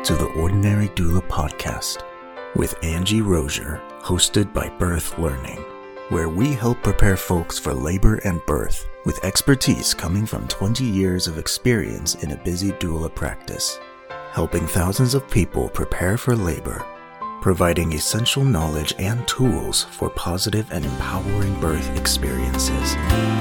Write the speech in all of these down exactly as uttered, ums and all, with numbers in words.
to the Ordinary Doula podcast with Angie Rozier, hosted by Birth Learning, where we help prepare folks for labor and birth with expertise coming from twenty years of experience in a busy doula practice, helping thousands of people prepare for labor, providing essential knowledge and tools for positive and empowering birth experiences.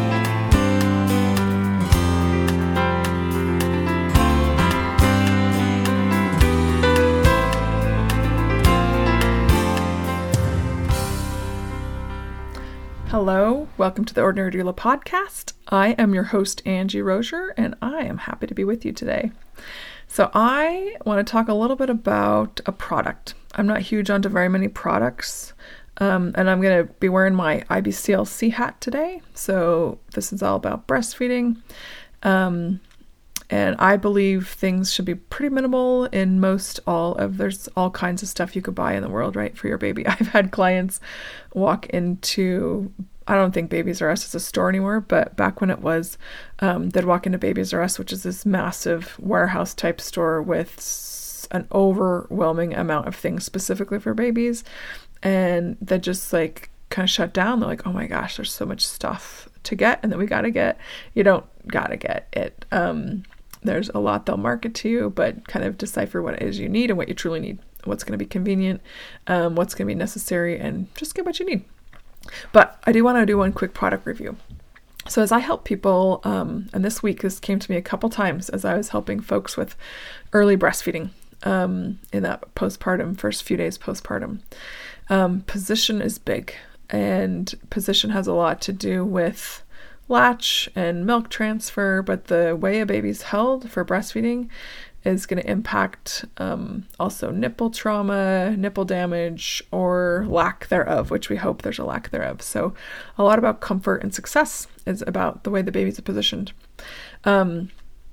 Hello, welcome to the Ordinary Doula podcast. I am your host, Angie Rozier, and I am happy to be with you today. So I want to talk a little bit about a product. I'm not huge onto very many products, um, and I'm going to be wearing my I B C L C hat today. So this is all about breastfeeding, um, and I believe things should be pretty minimal in most all of, there's all kinds of stuff you could buy in the world, right, for your baby. I've had clients walk into, I don't think Babies R Us is a store anymore, but back when it was, um, they'd walk into Babies R Us, which is this massive warehouse type store with an overwhelming amount of things specifically for babies. And they just like kind of shut down. They're like, oh my gosh, there's so much stuff to get and that we got to get. You don't got to get it. Um, there's a lot they'll market to you, but kind of decipher what it is you need and what you truly need, what's going to be convenient, um, what's going to be necessary, and just get what you need. But I do want to do one quick product review. So as I help people, um, and this week, this came to me a couple times as I was helping folks with early breastfeeding um, in that postpartum, first few days postpartum. Um, position is big, and position has a lot to do with latch and milk transfer, but the way a baby's held for breastfeeding is going to impact um, also nipple trauma, nipple damage, or lack thereof, which we hope there's a lack thereof. So a lot about comfort and success is about the way the babies are positioned. Um,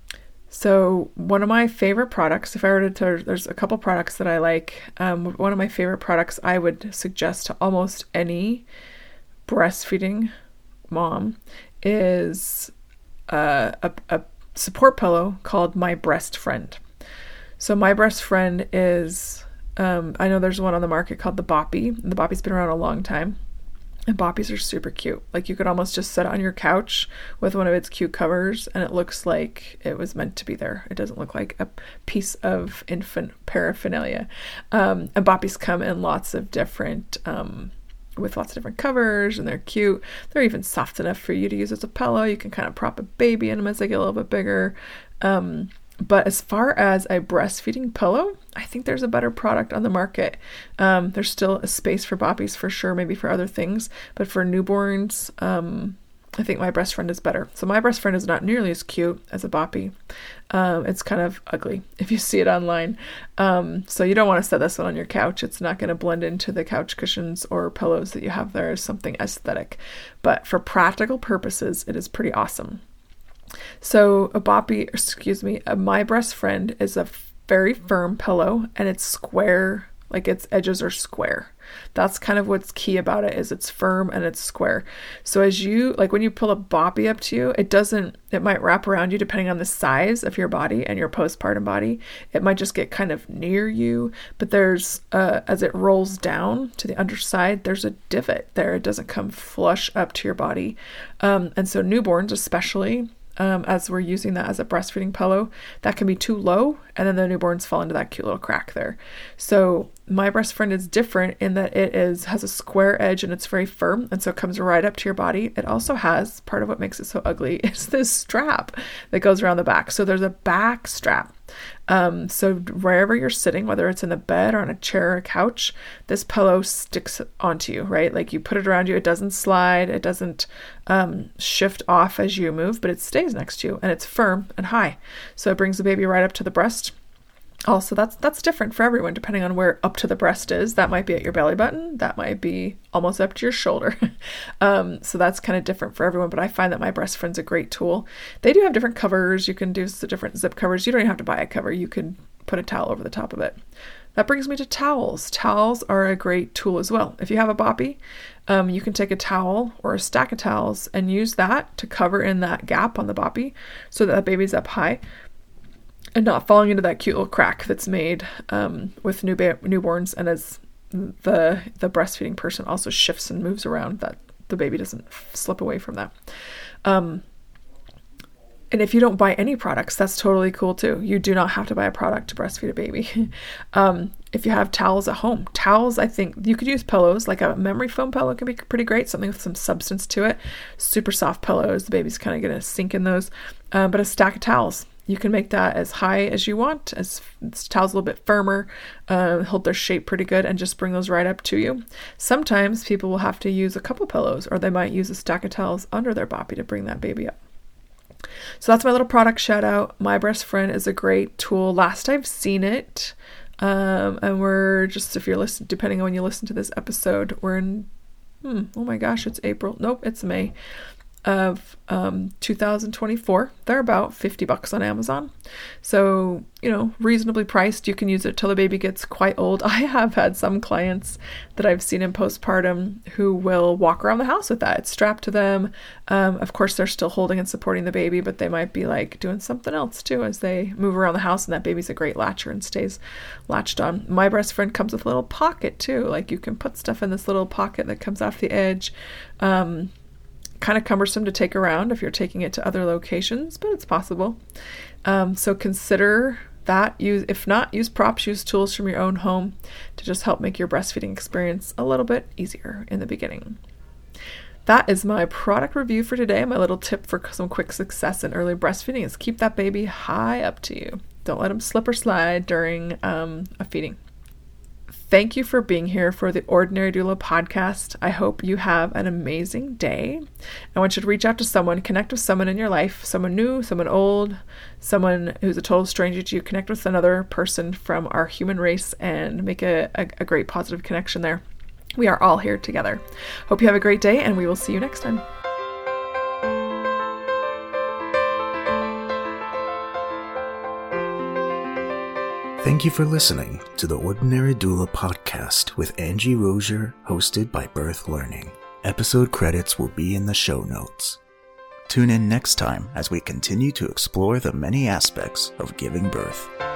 so one of my favorite products, if I were to, there's a couple products that I like. Um, one of my favorite products I would suggest to almost any breastfeeding mom is uh, a, a support pillow called My Breast Friend. So My Breast Friend is, um, I know there's one on the market called the Boppy. The Boppy's been around a long time, and Boppies are super cute. Like you could almost just sit on your couch with one of its cute covers, and it looks like it was meant to be there. It doesn't look like a piece of infant paraphernalia. Um, and Boppies come in lots of different, um, with lots of different covers, and they're cute. They're even soft enough for you to use as a pillow. You can kind of prop a baby in them as they get a little bit bigger. Um, but as far as a breastfeeding pillow, I think there's a better product on the market. Um, there's still a space for Boppies for sure, maybe for other things, but for newborns, um, I think My Breast Friend is better. So My Breast Friend is not nearly as cute as a Boppy. Um, it's kind of ugly if you see it online. Um, so you don't want to set this one on your couch. It's not going to blend into the couch cushions or pillows that you have there as something aesthetic. But for practical purposes, it is pretty awesome. So a Boppy, excuse me, a My Breast Friend is a very firm pillow, and it's square, like its edges are square. That's kind of what's key about it, is it's firm and it's square. So as you, like when you pull a Boppy up to you, it doesn't, it might wrap around you depending on the size of your body and your postpartum body. It might just get kind of near you, but there's, uh, as it rolls down to the underside, there's a divot there. It doesn't come flush up to your body. Um, and so newborns especially, Um, as we're using that as a breastfeeding pillow, that can be too low, and then the newborns fall into that cute little crack there. So My Breast Friend is different in that it is has a square edge and it's very firm, and so it comes right up to your body. It also has, part of what makes it so ugly is this strap that goes around the back. So there's a back strap. Um, so wherever you're sitting, whether it's in the bed or on a chair or a couch, this pillow sticks onto you, right? Like you put it around you, it doesn't slide, it doesn't um, shift off as you move, but it stays next to you, and it's firm and high. So it brings the baby right up to the breast. Also, that's that's different for everyone, depending on where up to the breast is. That might be at your belly button. That might be almost up to your shoulder. um, so that's kind of different for everyone, but I find that My Breast Friend's a great tool. They do have different covers. You can do the different zip covers. You don't even have to buy a cover. You can put a towel over the top of it. That brings me to towels. Towels are a great tool as well. If you have a Boppy, um, you can take a towel or a stack of towels and use that to cover in that gap on the Boppy so that the baby's up high. and not falling into that cute little crack that's made um, with new ba- newborns. And as the the breastfeeding person also shifts and moves around, that the baby doesn't slip away from that. Um, and if you don't buy any products, that's totally cool too. You do not have to buy a product to breastfeed a baby. um, if you have towels at home, towels, I think you could use pillows, like a memory foam pillow can be pretty great, something with some substance to it. Super soft pillows, the baby's kind of going to sink in those. Uh, but a stack of towels, you can make that as high as you want, as towels a little bit firmer, uh, hold their shape pretty good, and just bring those right up to you. Sometimes people will have to use a couple pillows, or they might use a stack of towels under their boppy to bring that baby up. So that's my little product shout out. MyBreastFriend is a great tool. Last I've seen it, um, and we're just, if you're listening, depending on when you listen to this episode, we're in, hmm, oh my gosh, it's April. Nope, it's May of um, two thousand twenty-four. They're about fifty bucks on Amazon. So, you know, reasonably priced. You can use it till the baby gets quite old. I have had some clients that I've seen in postpartum who will walk around the house with that. It's strapped to them. Um, of course, they're still holding and supporting the baby, but they might be like doing something else too as they move around the house, and that baby's a great latcher and stays latched on. MyBreastFriend comes with a little pocket too. Like you can put stuff in this little pocket that comes off the edge. Um, kind of cumbersome to take around if you're taking it to other locations, but it's possible. Um, so consider that. Use, if not, use props, use tools from your own home to just help make your breastfeeding experience a little bit easier in the beginning. That is my product review for today. My little tip for some quick success in early breastfeeding is keep that baby high up to you. Don't let him slip or slide during um, a feeding. Thank you for being here for the Ordinary Doula podcast. I hope you have an amazing day. I want you to reach out to someone, connect with someone in your life, someone new, someone old, someone who's a total stranger to you. Connect with another person from our human race and make a, a, a great positive connection there. We are all here together. Hope you have a great day, and we will see you next time. Thank you for listening to the Ordinary Doula podcast with Angie Rozier, hosted by Birth Learning. Episode credits will be in the show notes. Tune in next time as we continue to explore the many aspects of giving birth.